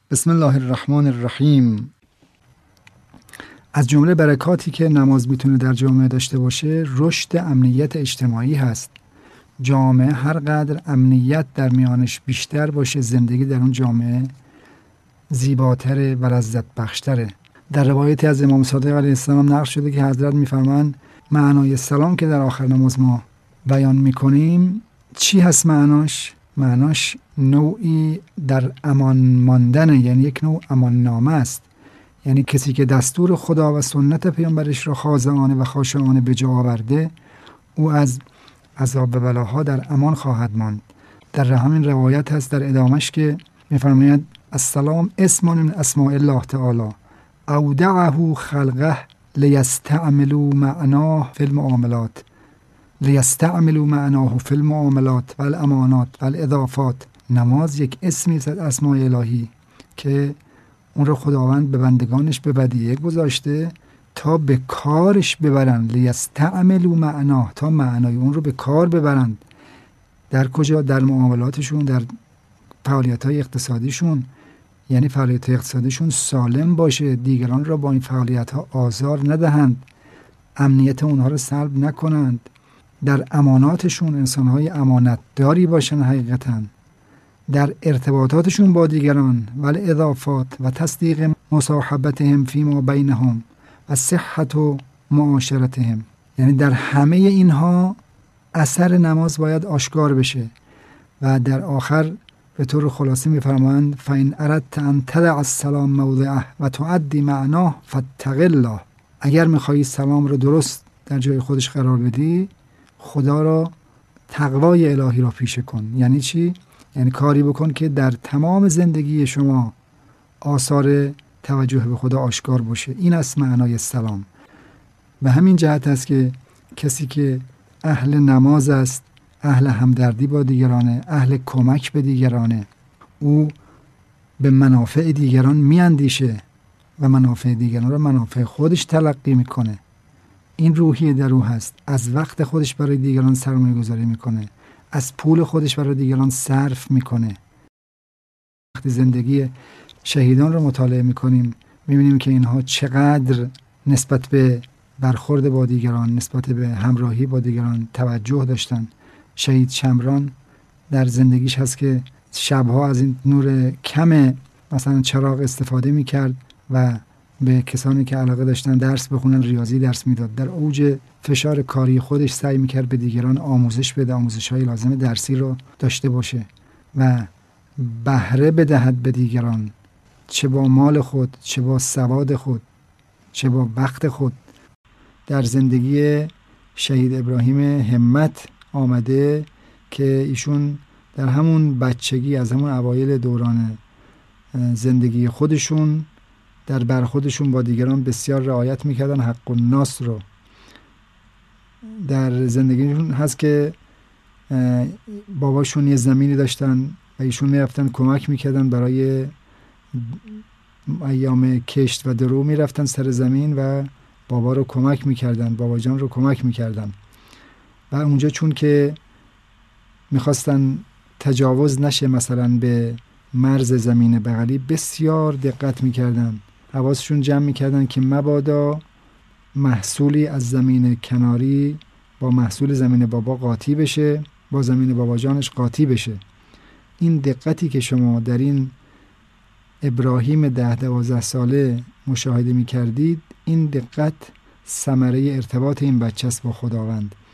بسم الله الرحمن الرحیم. از جمله برکاتی که نماز میتونه در جامعه داشته باشه رشد امنیت اجتماعی هست. جامعه هر قدر امنیت در میانش بیشتر باشه، زندگی در اون جامعه زیباتره و لذت بخشتره. در روایتی از امام صادق علیه السلام نقل شده که حضرت میفرمایند معنای سلام که در آخر نماز ما بیان میکنیم چی هست؟ معناش نوعی در امان ماندنه، یعنی یک نوع امان نامه است. یعنی کسی که دستور خدا و سنت پیامبرش را خاضعانه و خاشعانه به جا آورده، او از عذاب و بلاها در امان خواهد ماند. در همین روایت هست در ادامش که میفرماید السلام اسم من اسماء الله تعالی اودعه خلقه لیستعملوا معناه فی المعاملات و الامانات و الاضافات. نماز یک اسمی است از اسماء الهی که اون رو خداوند به بندگانش به ودیعه گذاشته تا به کارش ببرند. لیستعملوا معناه، تا معنای اون رو به کار ببرند. در کجا؟ در معاملاتشون، در فعالیت‌های اقتصادیشون. یعنی فعالیت اقتصادیشون سالم باشه، دیگران را با این فعالیت‌ها آزار ندهند، امنیت اونها رو سلب نکنند. در اماناتشون انسان‌های امانتداری باشن حقیقتاً. در ارتباطاتشون با دیگران و الاضافات و تصدیق مصاحبتهم فیما بینهم و صحت و معاشرتهم. یعنی در همه اینها اثر نماز باید آشکار بشه. و در آخر به طور خلاصه میفرمایند فإن اردت ان تدع السلام موضعه و تؤدی معناه فاتق الله. اگر میخوایی سلام رو درست در جای خودش قرار بدی، خدا را تقوای الهی را پیشه کن. یعنی چی؟ یعنی کاری بکن که در تمام زندگی شما آثار توجه به خدا آشکار باشه. این است معنای سلام. به همین جهت است که کسی که اهل نماز است، اهل همدردی با دیگرانه، اهل کمک به دیگرانه، او به منافع دیگران میاندیشه و منافع دیگران را منافع خودش تلقی میکنه. این روحیه در او هست. از وقت خودش برای دیگران سرمایه گذاری میکنه، از پول خودش برای دیگران صرف میکنه. وقتی زندگی شهیدان رو مطالعه میکنیم میبینیم که اینها چقدر نسبت به برخورد با دیگران، نسبت به همراهی با دیگران توجه داشتن. شهید شمران در زندگیش هست که شبها از این نور کم مثلا چراغ استفاده میکرد و به کسانی که علاقه داشتن درس بخونن ریاضی درس میداد. در اوج فشار کاری خودش سعی میکرد به دیگران آموزش بده، آموزش‌های لازم درسی رو داشته باشه و بهره بدهد به دیگران، چه با مال خود، چه با سواد خود، چه با وقت خود. در زندگی شهید ابراهیم همت آمده که ایشون در همون بچگی، از همون اوایل دوران زندگی خودشون، در برخوردشون با دیگران بسیار رعایت میکردن حق الناس رو. در زندگیشون هست که باباشون یه زمینی داشتن و ایشون میرفتن کمک میکردن برای ایام کشت و درو، میرفتن سر زمین و بابا رو کمک میکردن، بابا جان رو کمک میکردن. و اونجا چون که میخواستن تجاوز نشه مثلا به مرز زمین بغلی، بسیار دقت میکردن، حواسشون جمع میکردن که مبادا محصولی از زمین کناری با محصول زمین بابا قاطی بشه، با زمین بابا جانش قاطی بشه. این دقتی که شما در این ابراهیم 10-12 ساله مشاهده میکردید، این دقت ثمره ارتباط این بچه است با خداوند.